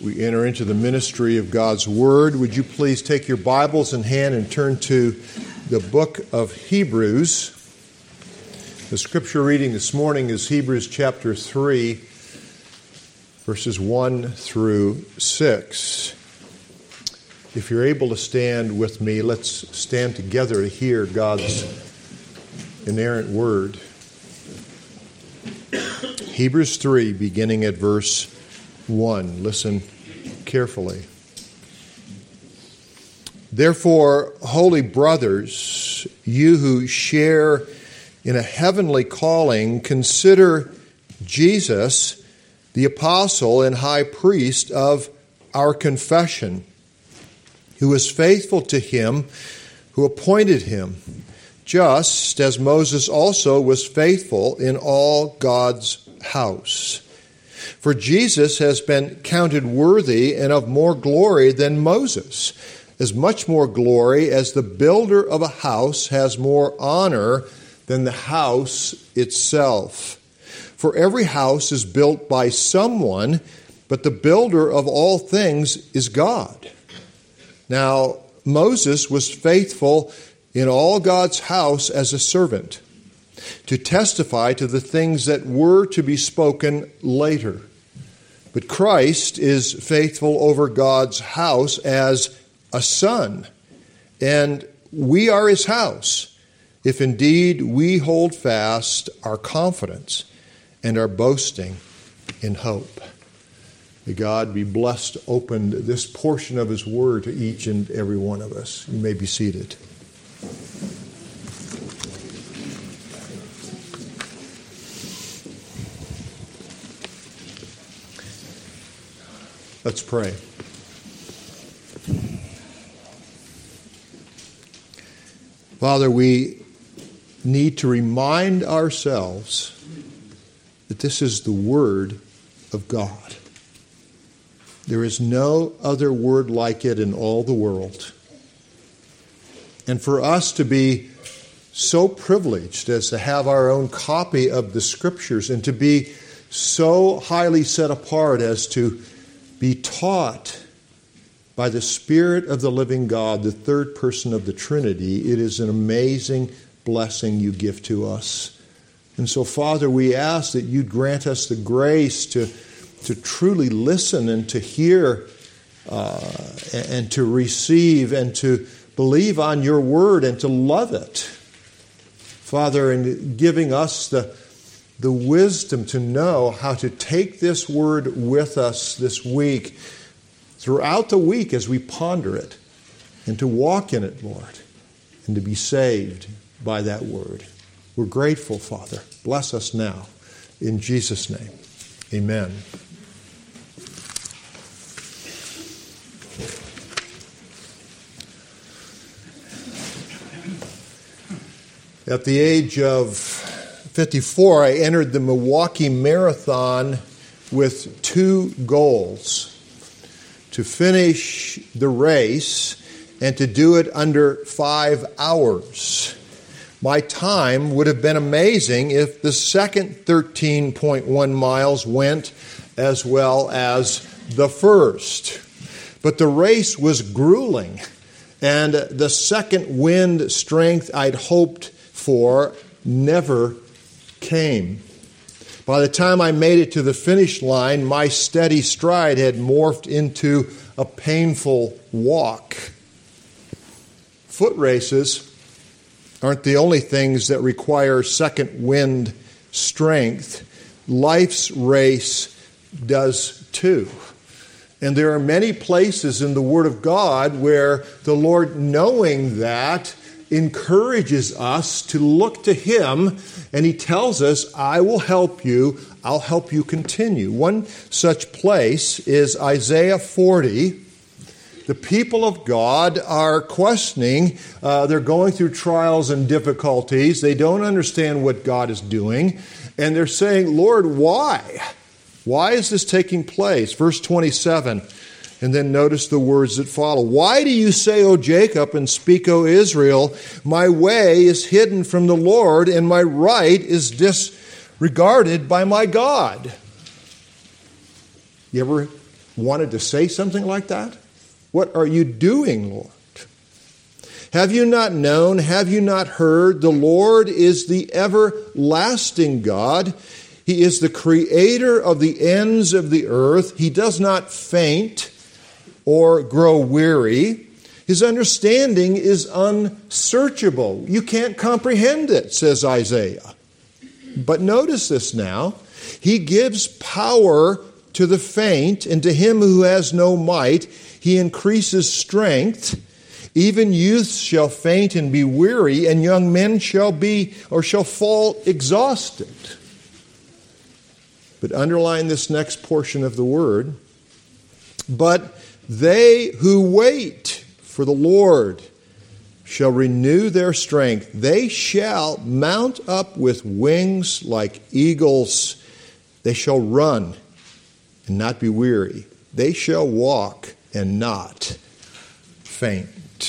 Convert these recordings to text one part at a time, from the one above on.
we enter into the ministry of God's Word, would you please take your Bibles in hand and turn to the book of Hebrews. The scripture reading this morning is Hebrews chapter 3, verses 1 through 6. If you're able to stand with me, let's stand together to hear God's inerrant Word. Hebrews 3, beginning at verse 1. Listen carefully. Therefore, holy brothers, you who share in a heavenly calling, consider Jesus, the apostle and high priest of our confession, who is faithful to him who appointed him, just as Moses also was faithful in all God's house. For Jesus has been counted worthy and of more glory than Moses, as much more glory as the builder of a house has more honor than the house itself. For every house is built by someone, but the builder of all things is God. Now, Moses was faithful in all God's house as a servant, to testify to the things that were to be spoken later. But Christ is faithful over God's house as a son, and we are his house, if indeed we hold fast our confidence and our boasting in hope. May God be blessed to open this portion of his word to each and every one of us. You may be seated. Let's pray. Father, we need to remind ourselves that this is the Word of God. There is no other word like it in all the world. And for us to be so privileged as to have our own copy of the Scriptures and to be so highly set apart as to be taught by the Spirit of the living God, the third person of the Trinity, it is an amazing blessing you give to us. And so, Father, we ask that you grant us the grace to truly listen and to hear and to receive and to believe on your word and to love it. Father, in giving us the wisdom to know how to take this word with us this week, throughout the week as we ponder it, and to walk in it, Lord, and to be saved by that word. We're grateful, Father. Bless us now. In Jesus' name, amen. At the age of 54, I entered the Milwaukee Marathon with two goals: to finish the race and to do it under 5 hours. My time would have been amazing if the second 13.1 miles went as well as the first. But the race was grueling, and the second wind strength I'd hoped for never came. By the time I made it to the finish line, my steady stride had morphed into a painful walk. Foot races aren't the only things that require second wind strength. Life's race does too. And there are many places in the Word of God where the Lord, knowing that, encourages us to look to him, and he tells us, I will help you, I'll help you continue. One such place is Isaiah 40. The people of God are questioning, they're going through trials and difficulties, they don't understand what God is doing, and they're saying, Lord, why? Why is this taking place? Verse 27. And then notice the words that follow. Why do you say, O Jacob, and speak, O Israel, my way is hidden from the Lord, and my right is disregarded by my God? You ever wanted to say something like that? What are you doing, Lord? Have you not known? Have you not heard? The Lord is the everlasting God. He is the creator of the ends of the earth. He does not faint or grow weary. His understanding is unsearchable. You can't comprehend it, says Isaiah. But notice this now. He gives power to the faint, and to him who has no might, he increases strength. Even youths shall faint and be weary, and young men shall fall exhausted. But underline this next portion of the word. But they who wait for the Lord shall renew their strength. They shall mount up with wings like eagles. They shall run and not be weary. They shall walk and not faint.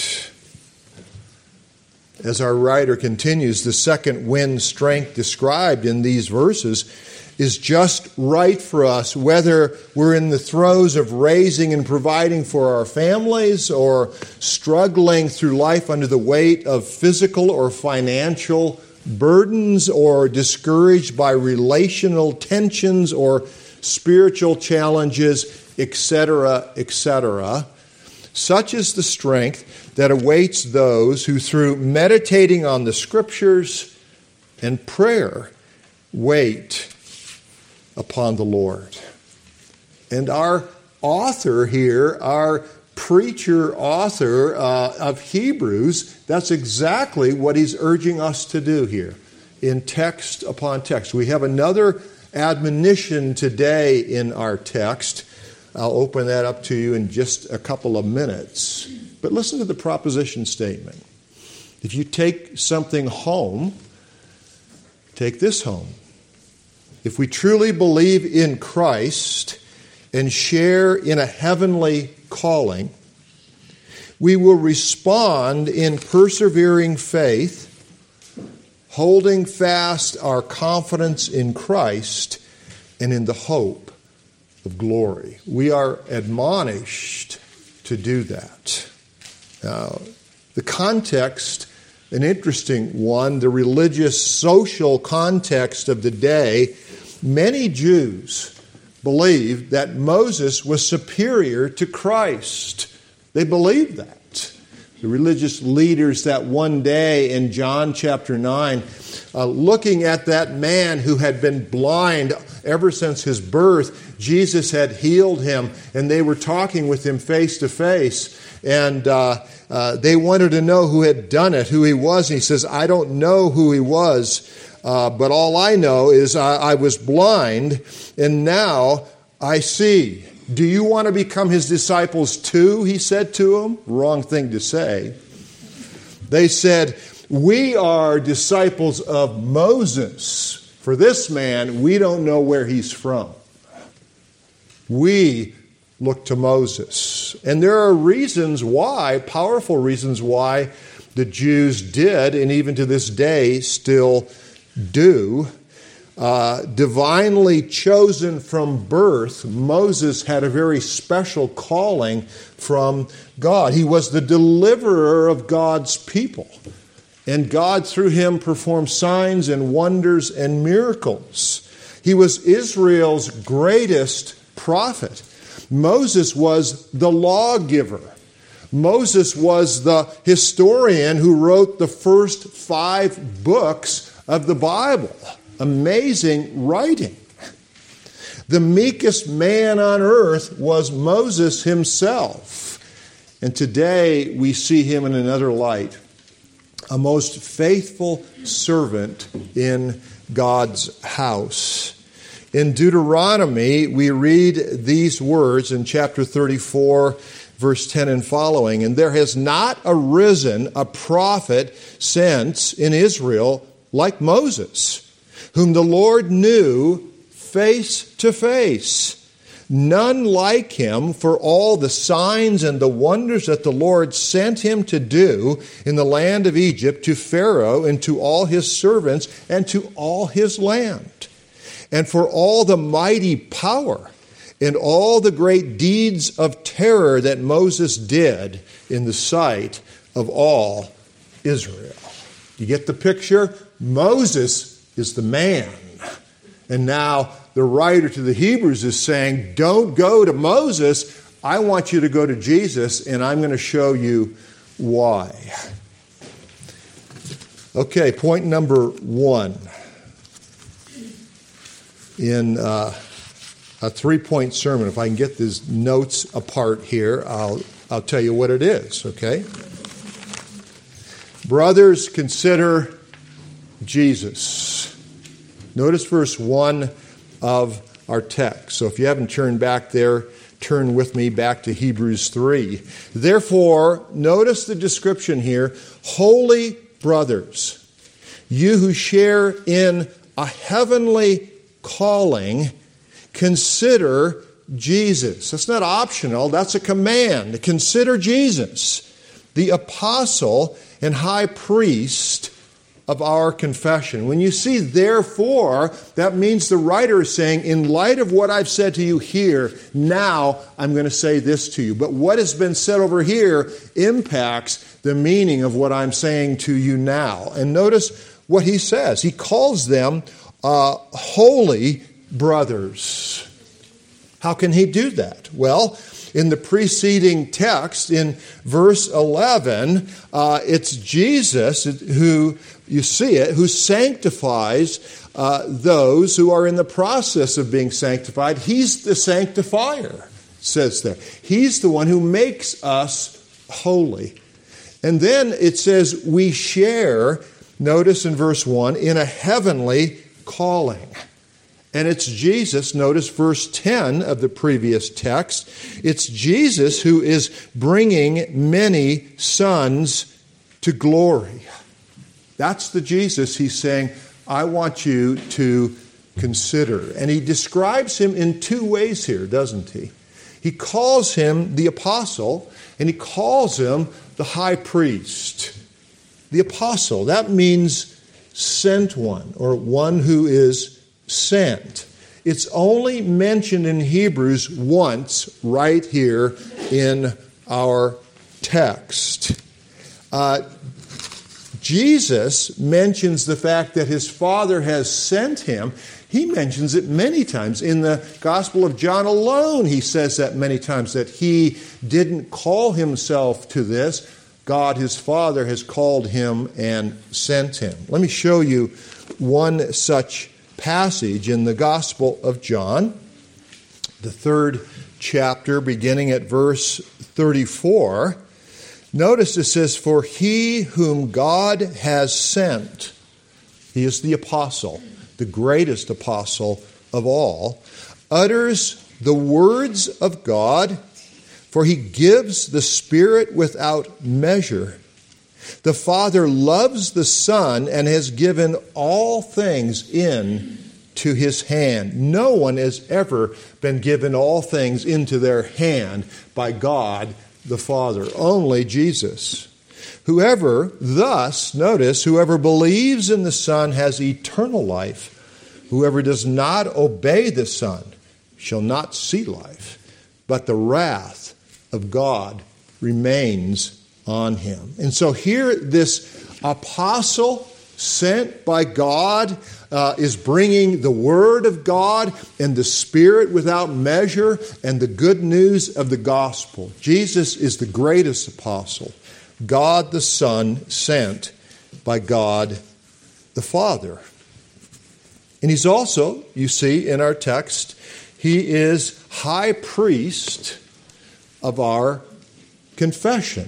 As our writer continues, the second wind strength described in these verses is just right for us, whether we're in the throes of raising and providing for our families or struggling through life under the weight of physical or financial burdens or discouraged by relational tensions or spiritual challenges, etc., etc. Such is the strength that awaits those who, through meditating on the Scriptures and prayer, wait upon the Lord. And our author here, our author of Hebrews, that's exactly what he's urging us to do here in text upon text. We have another admonition today in our text. I'll open that up to you in just a couple of minutes. But listen to the proposition statement. If you take something home, take this home. If we truly believe in Christ and share in a heavenly calling, we will respond in persevering faith, holding fast our confidence in Christ and in the hope of glory. We are admonished to do that. Now, the context, an interesting one, the religious, social context of the day, many Jews believed that Moses was superior to Christ. They believed that. The religious leaders that one day in John chapter 9, looking at that man who had been blind ever since his birth, Jesus had healed him, and they were talking with him face to face. And they wanted to know who had done it, who he was. And he says, I don't know who he was, but all I know is I was blind, and now I see. Do you want to become his disciples too? He said to them. Wrong thing to say. They said, we are disciples of Moses. For this man, we don't know where he's from. We look to Moses. And there are reasons why, powerful reasons why the Jews did, and even to this day still do. Divinely chosen from birth, Moses had a very special calling from God. He was the deliverer of God's people. And God, through him, performed signs and wonders and miracles. He was Israel's greatest prophet. Moses was the lawgiver. Moses was the historian who wrote the first 5 books of the Bible. Amazing writing. The meekest man on earth was Moses himself. And today we see him in another light. A most faithful servant in God's house. In Deuteronomy, we read these words in chapter 34, verse 10 and following. And there has not arisen a prophet since in Israel like Moses, whom the Lord knew face to face. None like him for all the signs and the wonders that the Lord sent him to do in the land of Egypt to Pharaoh and to all his servants and to all his land. And for all the mighty power and all the great deeds of terror that Moses did in the sight of all Israel. You get the picture? Moses is the man. And now the writer to the Hebrews is saying, don't go to Moses. I want you to go to Jesus, and I'm going to show you why. Okay, point number 1. In a 3-point sermon, if I can get these notes apart here, I'll tell you what it is, okay? Brothers, consider Jesus. Notice verse 1 of our text. So if you haven't turned back there, turn with me back to Hebrews 3. Therefore, notice the description here, holy brothers, you who share in a heavenly calling, consider Jesus. That's not optional, that's a command. Consider Jesus, the apostle and high priest of our confession. When you see therefore, that means the writer is saying, in light of what I've said to you here, now I'm going to say this to you. But what has been said over here impacts the meaning of what I'm saying to you now. And notice what he says. He calls them holy brothers. How can he do that? Well, in the preceding text, in verse 11, it's Jesus who, you see it, who sanctifies those who are in the process of being sanctified. He's the sanctifier, it says there. He's the one who makes us holy. And then it says we share, notice in verse 1, in a heavenly calling. And it's Jesus, notice verse 10 of the previous text. It's Jesus who is bringing many sons to glory. That's the Jesus he's saying, I want you to consider. And he describes him in 2 ways here, doesn't he? He calls him the apostle, and he calls him the high priest. The apostle, that means sent one, or one who is sent. It's only mentioned in Hebrews once right here in our text. Jesus mentions the fact that his Father has sent him. He mentions it many times. In the Gospel of John alone, he says that many times, that he didn't call himself to this. God, his Father, has called him and sent him. Let me show you one such passage in the Gospel of John, the 3rd chapter, beginning at verse 34. Notice it says, for he whom God has sent, he is the apostle, the greatest apostle of all, utters the words of God, for he gives the Spirit without measure. The Father loves the Son and has given all things into his hand. No one has ever been given all things into their hand by God the Father. Only Jesus. Whoever believes in the Son has eternal life. Whoever does not obey the Son shall not see life, but the wrath of God remains on him. And so here this apostle sent by God is bringing the Word of God and the Spirit without measure and the good news of the gospel. Jesus is the greatest apostle, God the Son sent by God the Father. And he's also, you see in our text, he is high priest of our confession.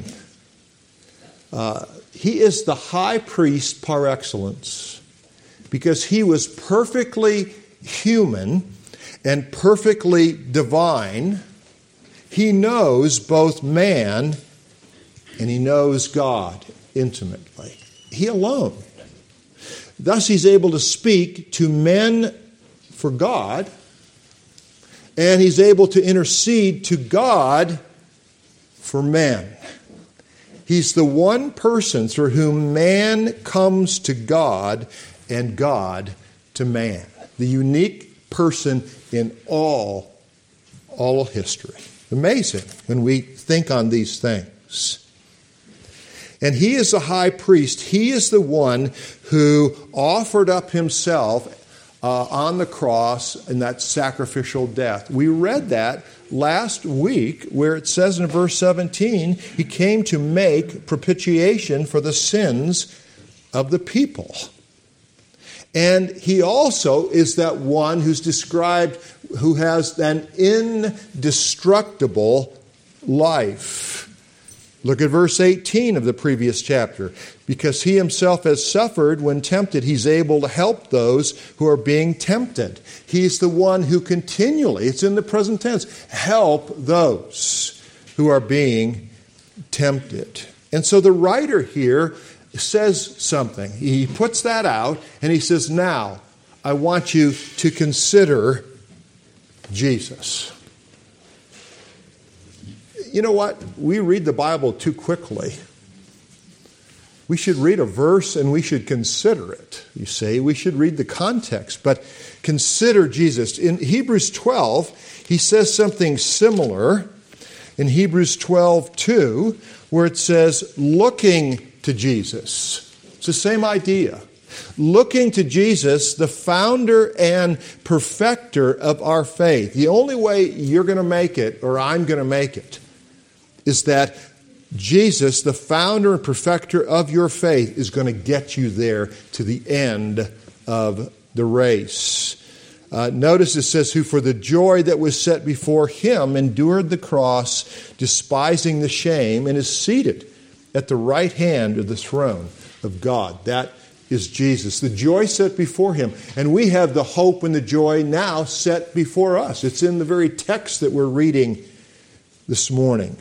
He is the high priest par excellence because he was perfectly human and perfectly divine. He knows both man and he knows God intimately. He alone. Thus he's able to speak to men for God, and he's able to intercede to God for men. He's the one person through whom man comes to God and God to man. The unique person in all all of history. Amazing when we think on these things. And he is the high priest. He is the one who offered up himself on the cross in that sacrificial death. We read that last week where it says in verse 17, he came to make propitiation for the sins of the people. And he also is that one who's described who has an indestructible life. Look at verse 18 of the previous chapter. Because he himself has suffered when tempted, he's able to help those who are being tempted. He's the one who continually, it's in the present tense, help those who are being tempted. And so the writer here says something. He puts that out and he says, now, I want you to consider Jesus. You know what? We read the Bible too quickly. We should read a verse and we should consider it. You see, we should read the context, but consider Jesus. In Hebrews 12, he says something similar in Hebrews 12:2, where it says, looking to Jesus. It's the same idea. Looking to Jesus, the founder and perfecter of our faith. The only way you're going to make it, or I'm going to make it, is that Jesus, the founder and perfecter of your faith, is going to get you there to the end of the race. Notice it says, who for the joy that was set before him endured the cross, despising the shame, and is seated at the right hand of the throne of God. That is Jesus. The joy set before him. And we have the hope and the joy now set before us. It's in the very text that we're reading this morning.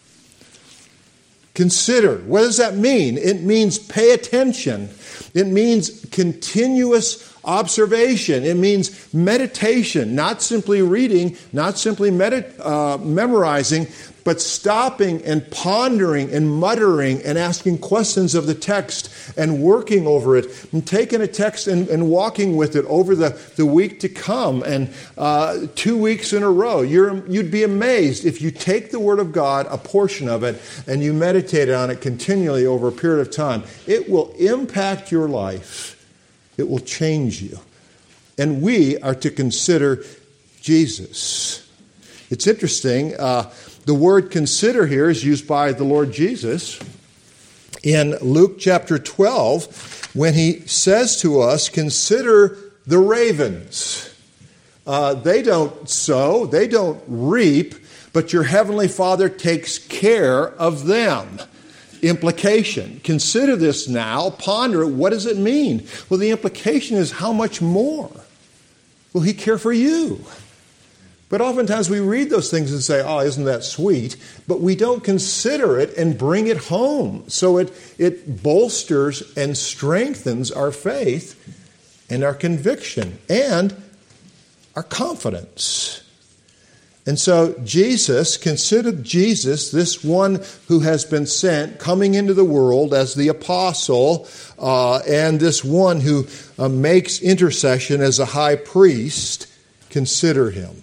Consider. What does that mean? It means pay attention. It means continuous observation. It means meditation, not simply reading, not simply memorizing, but stopping and pondering and muttering and asking questions of the text and working over it and taking a text and walking with it over the week to come and 2 weeks in a row. You'd be amazed if you take the Word of God, a portion of it, and you meditate on it continually over a period of time. It will impact your life. It will change you. And we are to consider Jesus. It's interesting. The word consider here is used by the Lord Jesus in Luke chapter 12 when he says to us, consider the ravens. They don't sow, they don't reap, but your heavenly Father takes care of them. Implication. Consider this now. Ponder it. What does it mean? Well, the implication is how much more will he care for you? But oftentimes we read those things and say, oh, isn't that sweet? But we don't consider it and bring it home. So it bolsters and strengthens our faith and our conviction and our confidence. And so consider Jesus, this one who has been sent, coming into the world as the apostle, and this one who makes intercession as a high priest. Consider him.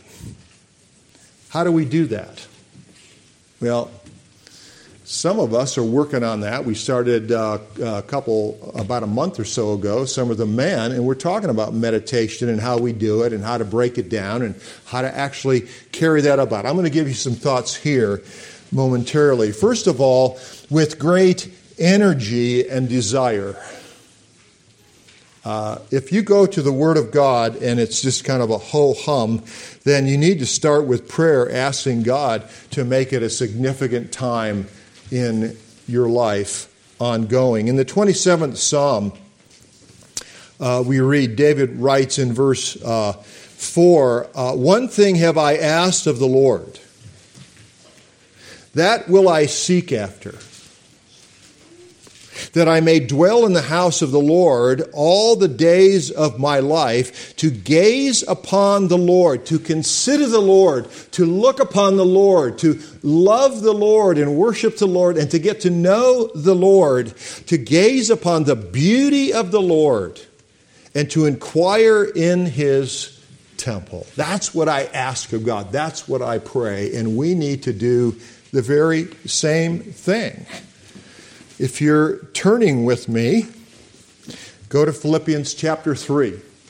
How do we do that? Well, some of us are working on that. We started about a month or so ago, some of the men, and we're talking about meditation and how we do it and how to break it down and how to actually carry that about. I'm going to give you some thoughts here momentarily. First of all, with great energy and desire. If you go to the Word of God and it's just kind of a ho-hum, then you need to start with prayer, asking God to make it a significant time in your life ongoing. In the 27th Psalm, we read, David writes in verse 4, one thing have I asked of the Lord, that will I seek after, that I may dwell in the house of the Lord all the days of my life, to gaze upon the Lord, to consider the Lord, to look upon the Lord, to love the Lord and worship the Lord, and to get to know the Lord, to gaze upon the beauty of the Lord, and to inquire in his temple. That's what I ask of God. That's what I pray. And we need to do the very same thing. If you're turning with me, go to Philippians chapter 3.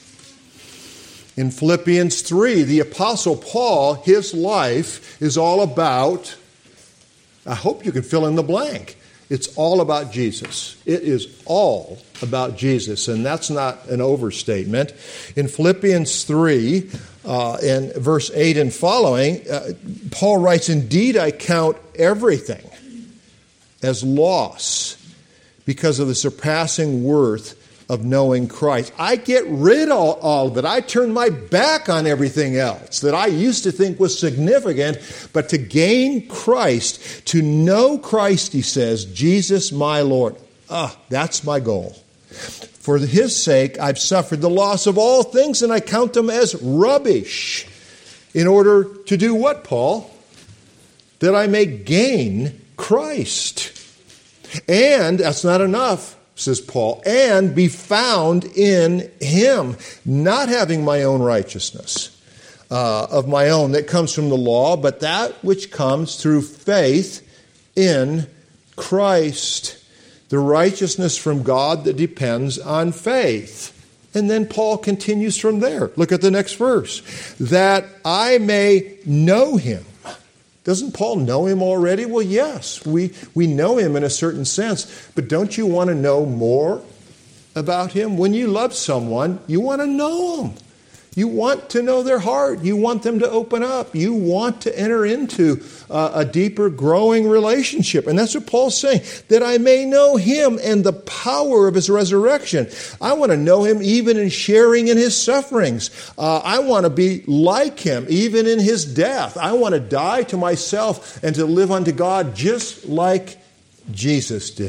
In Philippians 3, the Apostle Paul, his life is all about, I hope you can fill in the blank. It's all about Jesus. It is all about Jesus, and that's not an overstatement. In Philippians 3, in verse 8 and following, Paul writes, "Indeed, I count everything as loss because of the surpassing worth of knowing Christ." I get rid of all of it. I turn my back on everything else that I used to think was significant, but to gain Christ, to know Christ, he says, Jesus my Lord. That's my goal. For his sake, I've suffered the loss of all things, and I count them as rubbish. In order to do what, Paul? That I may gain Christ. And that's not enough, says Paul, and be found in him, not having my own righteousness of my own that comes from the law, but that which comes through faith in Christ, the righteousness from God that depends on faith. And then Paul continues from there. Look at the next verse. That I may know him. Doesn't Paul know him already? Well, yes, we know him in a certain sense. But don't you want to know more about him? When you love someone, you want to know them. You want to know their heart. You want them to open up. You want to enter into a deeper, growing relationship. And that's what Paul's saying, that I may know him and the power of his resurrection. I want to know him even in sharing in his sufferings. I want to be like him even in his death. I want to die to myself and to live unto God just like Jesus did.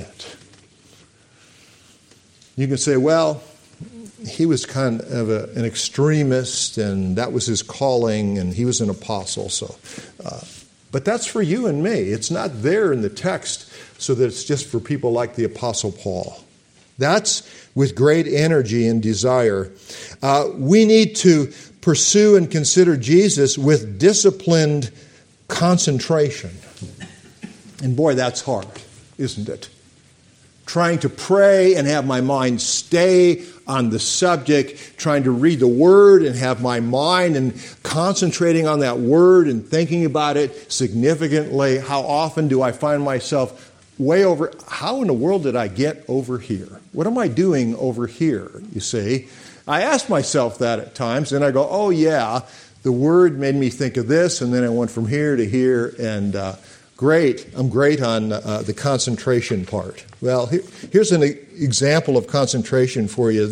You can say, well, he was kind of an extremist, and that was his calling, and he was an apostle. But that's for you and me. It's not there in the text so that it's just for people like the Apostle Paul. That's with great energy and desire. We need to pursue and consider Jesus with disciplined concentration. And boy, that's hard, isn't it? Trying to pray and have my mind stay on the subject, trying to read the Word and have my mind and concentrating on that Word and thinking about it significantly. How often do I find myself way over, how in the world did I get over here? What am I doing over here, you see? I ask myself that at times, and I go, oh yeah, the Word made me think of this, and then I went from here to here, and I'm great on the concentration part. Well, here's an example of concentration for you.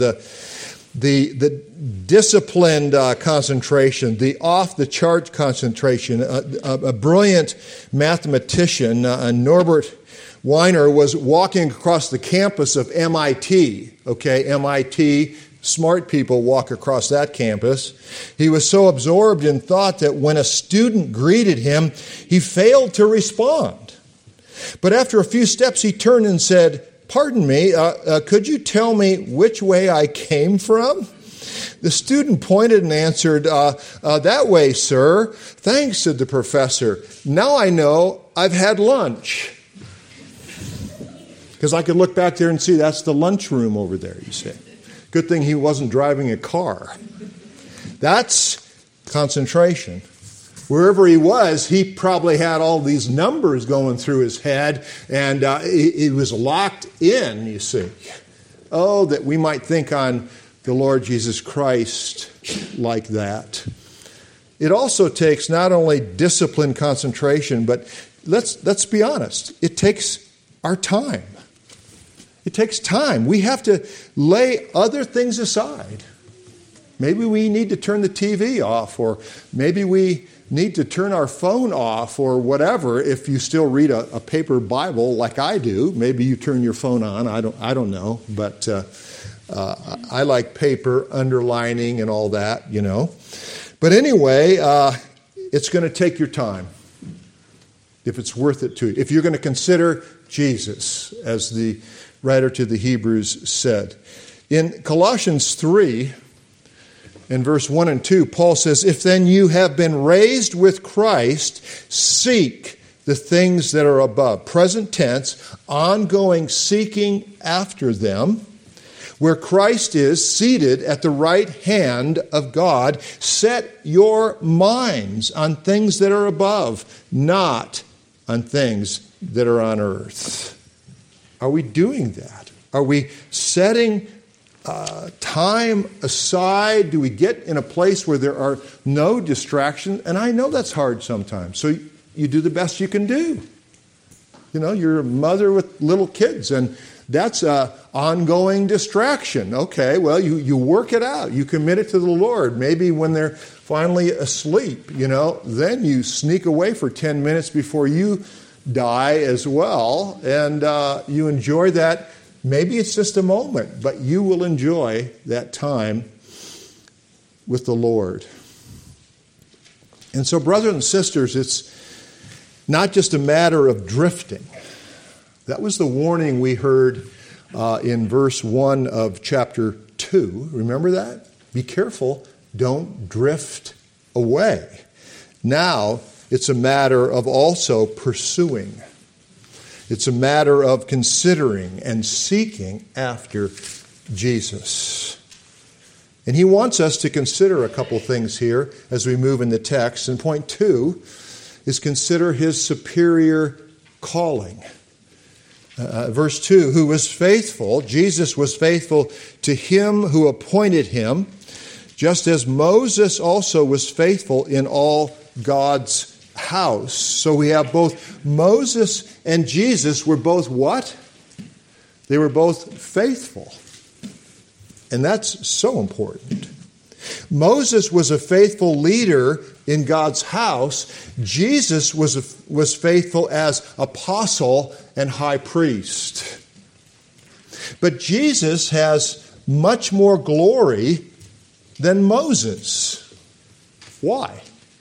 The disciplined concentration, the off-the-chart concentration. A brilliant mathematician, Norbert Wiener, was walking across the campus of MIT. Okay, MIT. Smart people walk across that campus. He was so absorbed in thought that when a student greeted him, he failed to respond. But after a few steps, he turned and said, "Pardon me, could you tell me which way I came from?" The student pointed and answered, "That way, sir." "Thanks," said the professor. "Now I know I've had lunch." Because I could look back there and see that's the lunchroom over there, you see. Good thing he wasn't driving a car. That's concentration. Wherever he was, he probably had all these numbers going through his head, and it was locked in, you see. Oh, that we might think on the Lord Jesus Christ like that. It also takes not only disciplined concentration, but let's be honest, it takes our time. It takes time. We have to lay other things aside. Maybe we need to turn the TV off, or maybe we need to turn our phone off, or whatever. If you still read a paper Bible like I do, maybe you turn your phone on. I don't know, but I like paper, underlining, and all that, you know. But anyway, it's going to take your time if it's worth it to you. If you're going to consider Jesus, as the writer to the Hebrews said. In Colossians 3, In verse 1 and 2, Paul says, "If then you have been raised with Christ, seek the things that are above." Present tense, ongoing seeking after them. Where Christ is seated at the right hand of God, set your minds on things that are above, not on things that are on earth. Are we doing that? Are we setting time aside? Do we get in a place where there are no distractions? And I know that's hard sometimes. So you do the best you can do. You know, you're a mother with little kids, and that's an ongoing distraction. Okay, well, you work it out. You commit it to the Lord. Maybe when they're finally asleep, then you sneak away for 10 minutes before you die as well, and you enjoy that. Maybe it's just a moment, but you will enjoy that time with the Lord. And so, brothers and sisters, it's not just a matter of drifting. That was the warning we heard in verse 1 of chapter 2. Remember that? Be careful, don't drift away. Now, it's a matter of also pursuing. It's a matter of considering and seeking after Jesus. And he wants us to consider a couple things here as we move in the text. And point 2 is consider his superior calling. Verse 2, who was faithful, Jesus was faithful to him who appointed him, just as Moses also was faithful in all God's house. So we have both Moses and Jesus were both what? They were both faithful. And that's so important. Moses was a faithful leader in God's house. Jesus was faithful as apostle and high priest. But Jesus has much more glory than Moses. Why?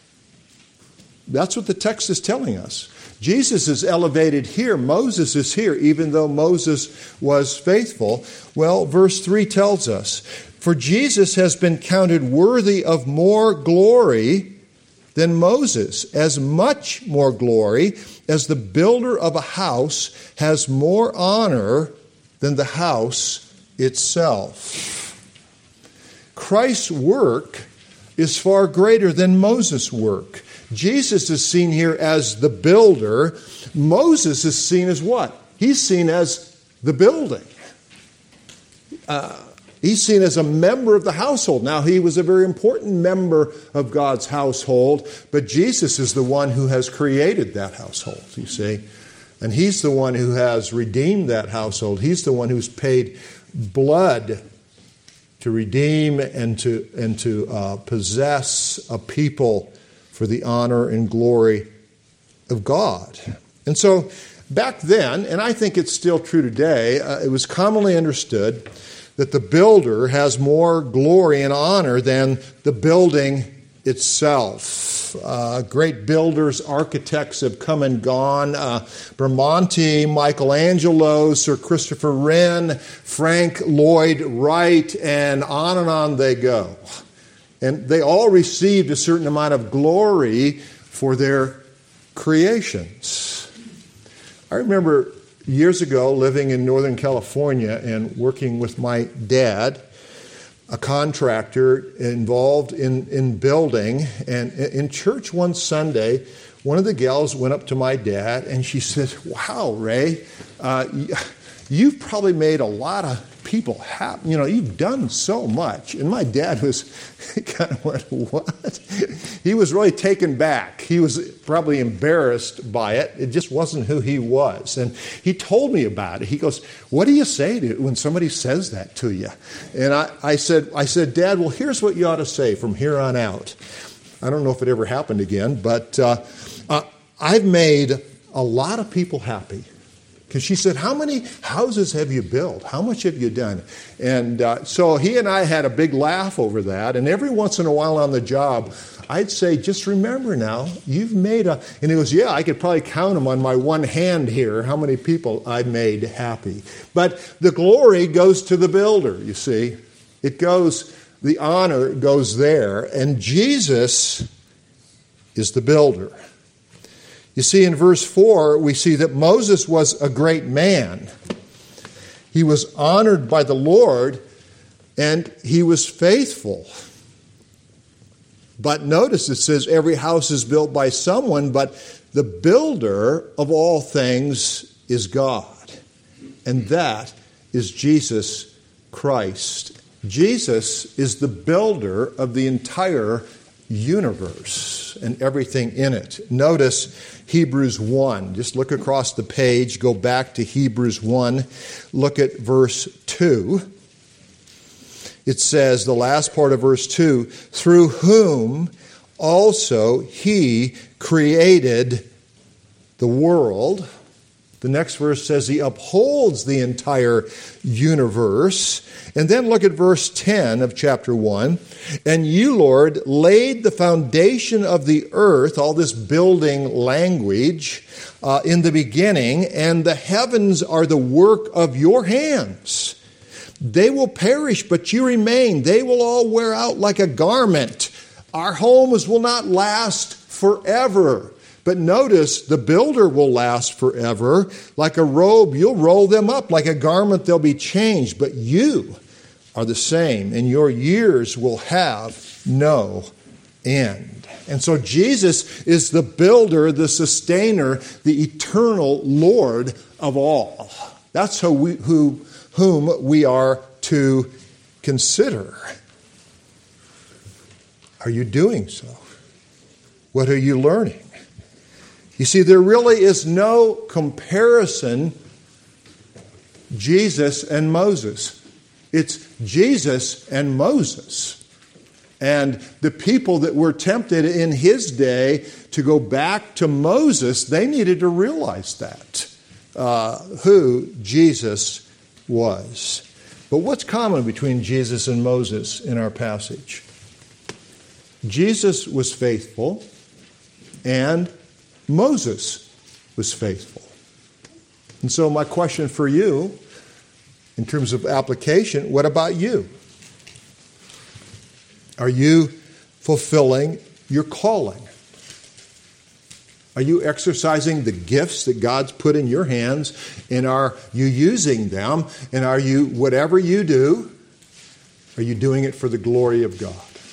That's what the text is telling us. Jesus is elevated here. Moses is here, even though Moses was faithful. Well, verse 3 tells us, "For Jesus has been counted worthy of more glory than Moses, as much more glory as the builder of a house has more honor than the house itself." Christ's work is far greater than Moses' work. Jesus is seen here as the builder. Moses is seen as what? He's seen as the building. He's seen as a member of the household. Now, he was a very important member of God's household, but Jesus is the one who has created that household, you see. And he's the one who has redeemed that household. He's the one who's paid blood to redeem and to possess a people for the honor and glory of God. And so back then, and I think it's still true today, it was commonly understood that the builder has more glory and honor than the building itself. Great builders, architects have come and gone. Bramante, Michelangelo, Sir Christopher Wren, Frank Lloyd Wright, and on they go. And they all received a certain amount of glory for their creations. I remember years ago living in Northern California and working with my dad, a contractor involved in building. And in church one Sunday, one of the gals went up to my dad and she said, "Wow, Ray, you've probably made a lot of people happy. You've done so much." And my dad was kind of went, "What?" He was really taken back. He was probably embarrassed by it. It just wasn't who he was. And he told me about it. He goes, "What do you say when somebody says that to you?" And I said, "Dad, well, here's what you ought to say from here on out." I don't know if it ever happened again, but I've made a lot of people happy. Because she said, "How many houses have you built? How much have you done?" And so he and I had a big laugh over that. And every once in a while on the job, I'd say, "Just remember now, you've made a..." And he goes, "Yeah, I could probably count them on my one hand here, how many people I've made happy." But the glory goes to the builder, you see. It goes the honor goes there. And Jesus is the builder. You see, in verse 4, we see that Moses was a great man. He was honored by the Lord, and he was faithful. But notice it says every house is built by someone, but the builder of all things is God. And that is Jesus Christ. Jesus is the builder of the entire universe and everything in it. Notice Hebrews 1. Just look across the page, go back to Hebrews 1. Look at verse 2. It says, the last part of verse 2, through whom also he created the world. The next verse says he upholds the entire universe. And then look at verse 10 of chapter 1. And you, Lord, laid the foundation of the earth, all this building language, in the beginning, and the heavens are the work of your hands. They will perish, but you remain. They will all wear out like a garment. Our homes will not last forever. But notice, the builder will last forever. Like a robe, you'll roll them up. Like a garment, they'll be changed. But you are the same, and your years will have no end. And so Jesus is the builder, the sustainer, the eternal Lord of all. That's whom we are to consider. Are you doing so? What are you learning? You see, there really is no comparison, Jesus and Moses. It's Jesus and Moses. And the people that were tempted in his day to go back to Moses, they needed to realize that, who Jesus was. But what's common between Jesus and Moses in our passage? Jesus was faithful and Moses was faithful. And so my question for you, in terms of application, what about you? Are you fulfilling your calling? Are you exercising the gifts that God's put in your hands, and are you using them? And are you, whatever you do, are you doing it for the glory of God?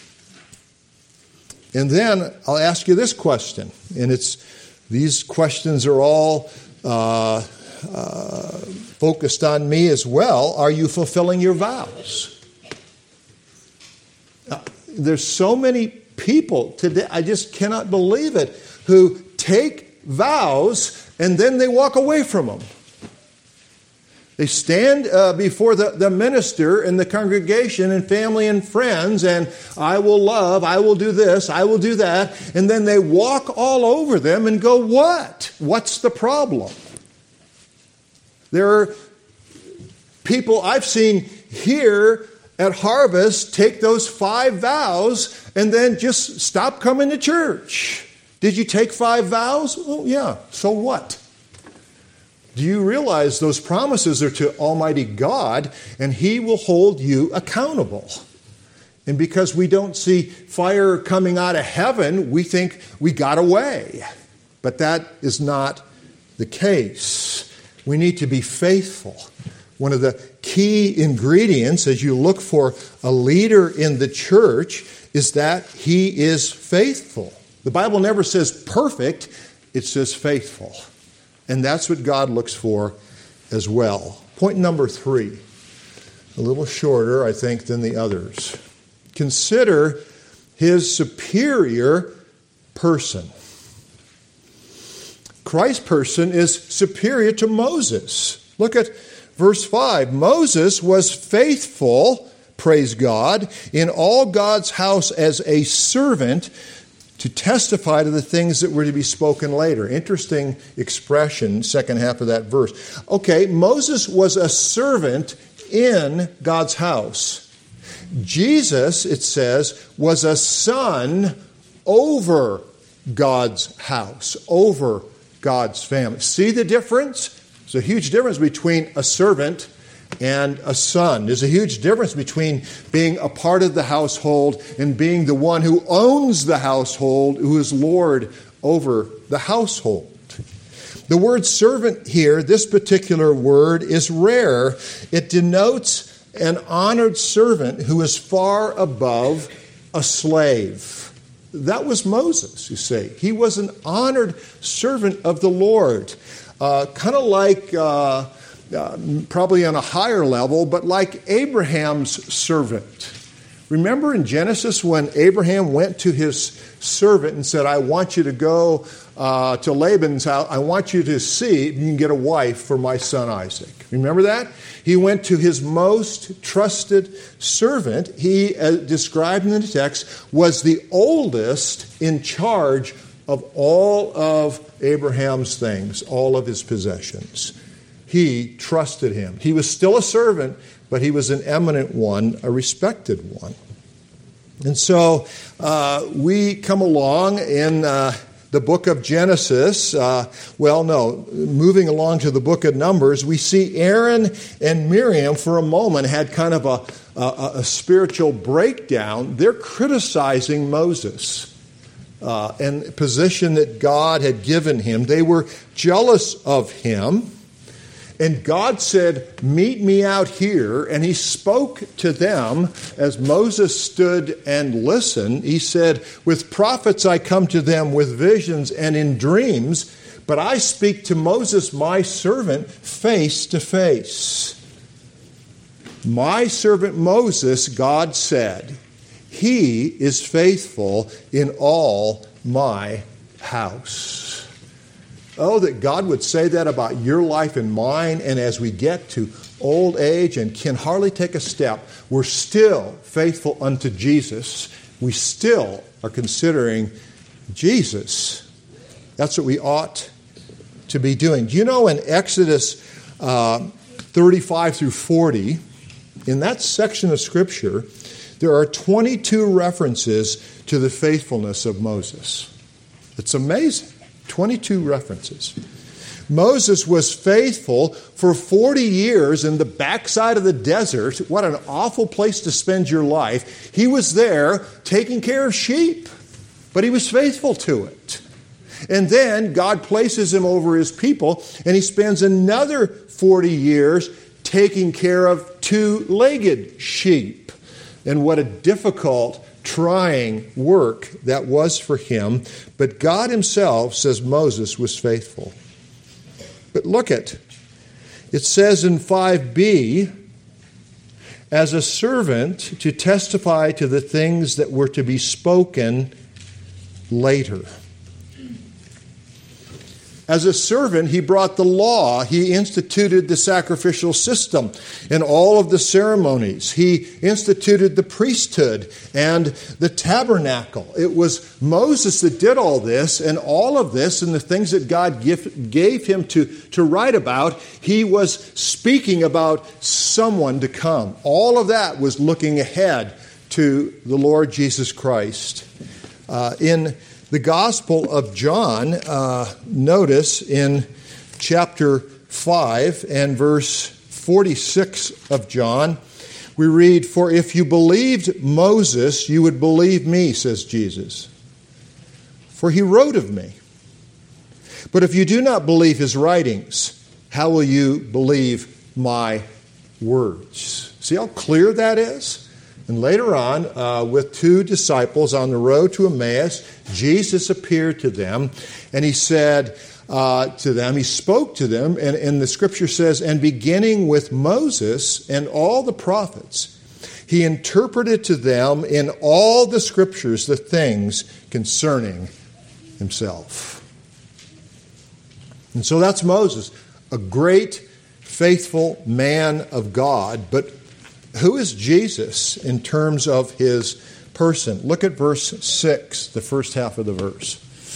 And then I'll ask you this question, and these questions are all focused on me as well. Are you fulfilling your vows? There's so many people today, I just cannot believe it, who take vows and then they walk away from them. They stand before the minister and the congregation and family and friends, and I will love, I will do this, I will do that, and then they walk all over them and go, what? What's the problem? There are people I've seen here at Harvest take those 5 vows and then just stop coming to church. Did you take 5 vows? Well, yeah, so what? Do you realize those promises are to Almighty God, and He will hold you accountable? And because we don't see fire coming out of heaven, we think we got away. But that is not the case. We need to be faithful. One of the key ingredients as you look for a leader in the church is that he is faithful. The Bible never says perfect, it says faithful. And that's what God looks for as well. Point number 3, a little shorter, I think, than the others. Consider his superior person. Christ's person is superior to Moses. Look at verse 5. Moses was faithful, praise God, in all God's house as a servant to testify to the things that were to be spoken later. Interesting expression, second half of that verse. Okay, Moses was a servant in God's house. Jesus, it says, was a son over God's house, over God's family. See the difference? There's a huge difference between a servant and a son. There's a huge difference between being a part of the household and being the one who owns the household, who is Lord over the household. The word servant here, this particular word, is rare. It denotes an honored servant who is far above a slave. That was Moses, you see. He was an honored servant of the Lord. Kind of like, probably on a higher level, but like Abraham's servant. Remember in Genesis when Abraham went to his servant and said, I want you to go to Laban's house. I want you to see if you can get a wife for my son Isaac. Remember that? He went to his most trusted servant. He, described in the text, was the oldest in charge of all of Abraham's things, all of his possessions. He trusted him. He was still a servant, but he was an eminent one, a respected one. And so we come along in the book of Genesis. Moving along to the book of Numbers, we see Aaron and Miriam for a moment had kind of a spiritual breakdown. They're criticizing Moses and the position that God had given him. They were jealous of him. And God said, meet me out here. And he spoke to them as Moses stood and listened. He said, with prophets I come to them with visions and in dreams, but I speak to Moses, my servant, face to face. My servant Moses, God said, he is faithful in all my house. Oh, that God would say that about your life and mine, and as we get to old age and can hardly take a step, we're still faithful unto Jesus. We still are considering Jesus. That's what we ought to be doing. Do you know in Exodus 35 through 40, in that section of Scripture, there are 22 references to the faithfulness of Moses. It's amazing. 22 references. Moses was faithful for 40 years in the backside of the desert. What an awful place to spend your life. He was there taking care of sheep, but he was faithful to it. And then God places him over his people, and he spends another 40 years taking care of two-legged sheep. And what a difficult, trying work that was for him. But God himself says Moses was faithful. But look it says in 5b, as a servant to testify to the things that were to be spoken later. As a servant, he brought the law. He instituted the sacrificial system and all of the ceremonies. He instituted the priesthood and the tabernacle. It was Moses that did all this, and all of this and the things that God gave him to write about, he was speaking about someone to come. All of that was looking ahead to the Lord Jesus Christ. In the Gospel of John, notice in chapter 5 and verse 46 of John, we read, for if you believed Moses, you would believe me, says Jesus, for he wrote of me. But if you do not believe his writings, how will you believe my words? See how clear that is? And later on, with two disciples on the road to Emmaus, Jesus appeared to them, and he said to them, he spoke to them, and the scripture says, and beginning with Moses and all the prophets, he interpreted to them in all the scriptures the things concerning himself. And so that's Moses, a great, faithful man of God, but who is Jesus in terms of his person? Look at verse 6, the first half of the verse.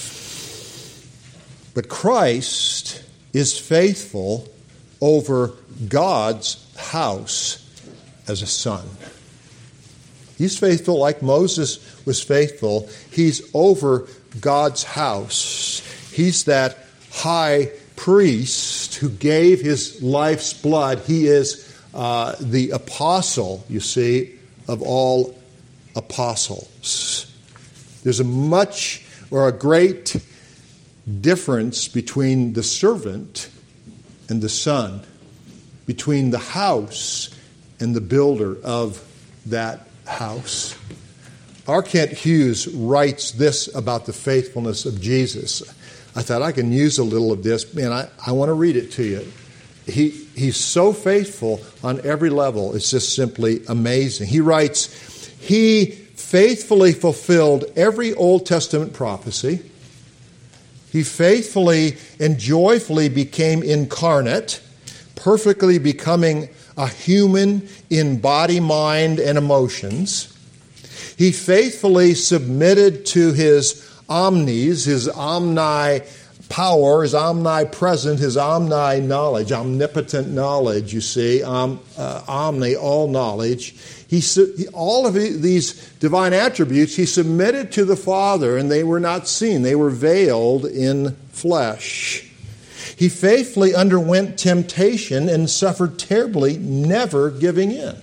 But Christ is faithful over God's house as a son. He's faithful like Moses was faithful. He's over God's house. He's that high priest who gave his life's blood. He is the apostle, you see, of all apostles. There's a great difference between the servant and the son, between the house and the builder of that house. R. Kent Hughes writes this about the faithfulness of Jesus. I thought I can use a little of this. Man, I want to read it to you. He's so faithful on every level. It's just simply amazing. He writes, He faithfully fulfilled every Old Testament prophecy. He faithfully and joyfully became incarnate, perfectly becoming a human in body, mind, and emotions. He faithfully submitted to his omnis, his omni-power, his omnipresent, his omni-knowledge, omnipotent knowledge, you see, omni, all knowledge. All of these divine attributes, he submitted to the Father, and they were not seen. They were veiled in flesh. He faithfully underwent temptation and suffered terribly, never giving in.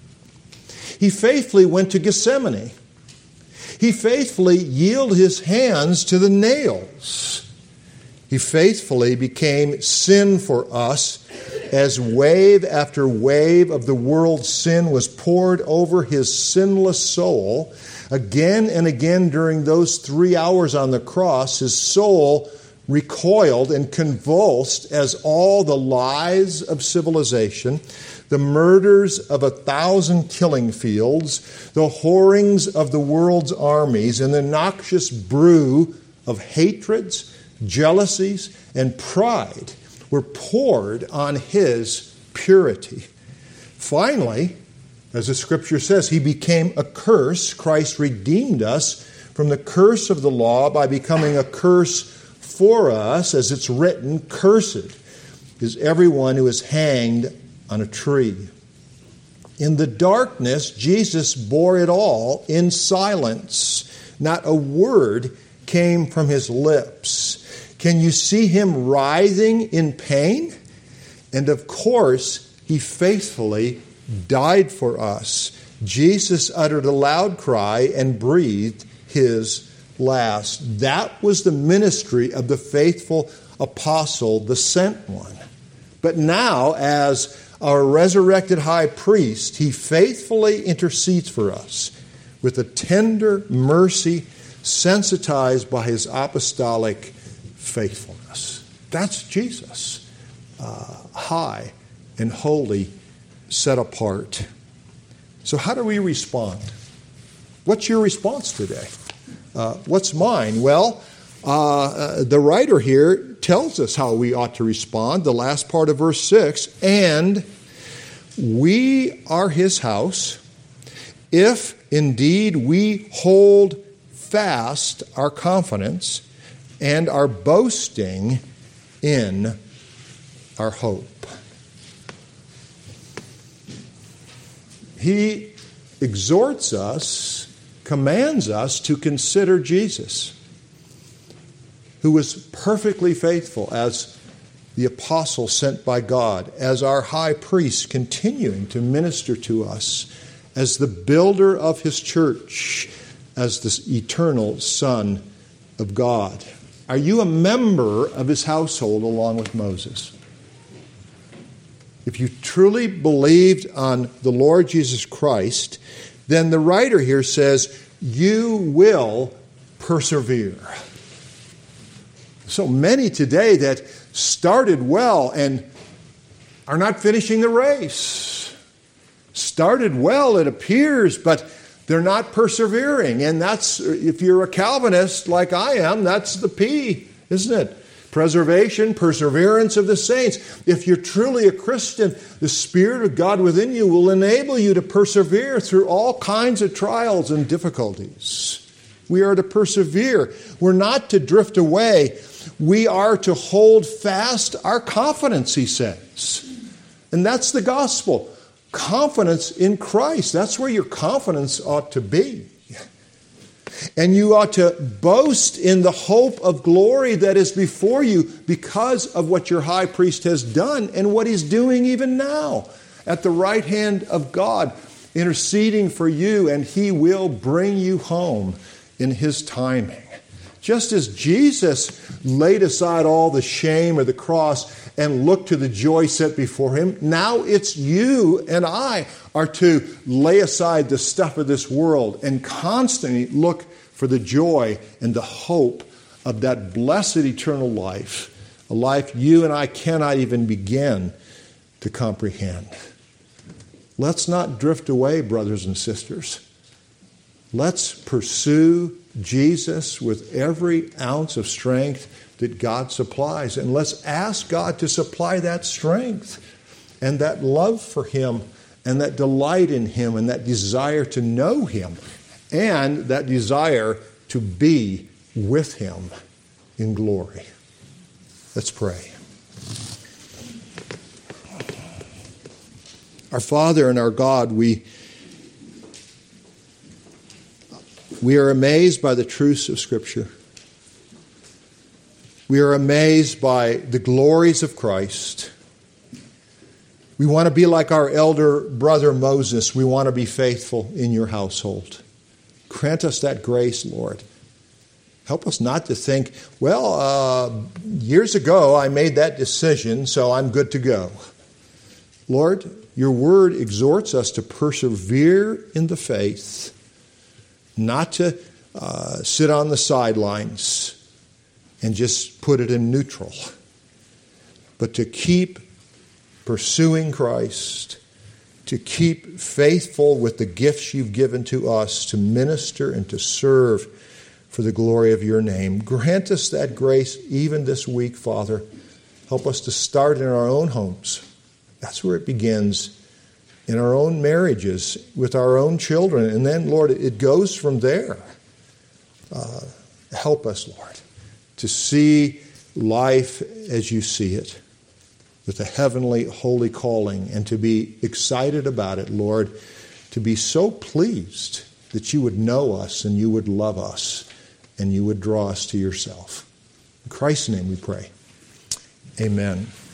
He faithfully went to Gethsemane. He faithfully yielded his hands to the nails. He faithfully became sin for us as wave after wave of the world's sin was poured over his sinless soul. Again and again during those 3 hours on the cross, his soul recoiled and convulsed as all the lies of civilization, the murders of 1,000 killing fields, the whorings of the world's armies, and the noxious brew of hatreds, jealousies, and pride were poured on his purity. Finally, as the Scripture says, he became a curse. Christ redeemed us from the curse of the law by becoming a curse for us, as it's written, "Cursed is everyone who is hanged on a tree." In the darkness, Jesus bore it all in silence. Not a word came from his lips. Can you see him writhing in pain? And of course, he faithfully died for us. Jesus uttered a loud cry and breathed his last. That was the ministry of the faithful apostle, the sent one. But now, as our resurrected high priest, he faithfully intercedes for us with a tender mercy, sensitized by his apostolic faithfulness. That's Jesus, high and holy, set apart. So how do we respond? What's your response today? What's mine? Well, the writer here tells us how we ought to respond. The last part of verse 6, and we are his house, if indeed we hold fast our confidence and our boasting in our hope. He exhorts us, commands us to consider Jesus, who was perfectly faithful as the apostle sent by God, as our high priest continuing to minister to us, as the builder of his church, as the eternal Son of God. Are you a member of his household along with Moses? If you truly believed on the Lord Jesus Christ, then the writer here says, you will persevere. So many today that started well and are not finishing the race. Started well, it appears, but they're not persevering. And that's, if you're a Calvinist like I am, that's the P, isn't it? Preservation, perseverance of the saints. If you're truly a Christian, the Spirit of God within you will enable you to persevere through all kinds of trials and difficulties. We are to persevere. We're not to drift away. We are to hold fast our confidence, he says. And that's the gospel. Confidence in Christ. That's where your confidence ought to be. And you ought to boast in the hope of glory that is before you because of what your high priest has done and what he's doing even now. at the right hand of God, interceding for you, and He will bring you home in His timing. Just as Jesus laid aside all the shame of the cross and looked to the joy set before Him, now it's you and I are to lay aside the stuff of this world and constantly look for the joy and the hope of that blessed eternal life, a life you and I cannot even begin to comprehend. Let's not drift away, brothers and sisters. Let's pursue Jesus with every ounce of strength that God supplies. And let's ask God to supply that strength and that love for Him and that delight in Him and that desire to know Him and that desire to be with Him in glory. Let's pray. Our Father and our God, we are amazed by the truths of Scripture. We are amazed by the glories of Christ. We want to be like our elder brother Moses. We want to be faithful in your household. Grant us that grace, Lord. Help us not to think, years ago I made that decision, so I'm good to go. Lord, your word exhorts us to persevere in the faith, not to sit on the sidelines and just put it in neutral, but to keep pursuing Christ, to keep faithful with the gifts you've given to us to minister and to serve for the glory of your name. Grant us that grace even this week, Father. Help us to start in our own homes. That's where it begins, in our own marriages, with our own children. And then, Lord, it goes from there. Help us, Lord, to see life as you see it, with a heavenly, holy calling, and to be excited about it, Lord, to be so pleased that you would know us and you would love us and you would draw us to yourself. In Christ's name we pray. Amen.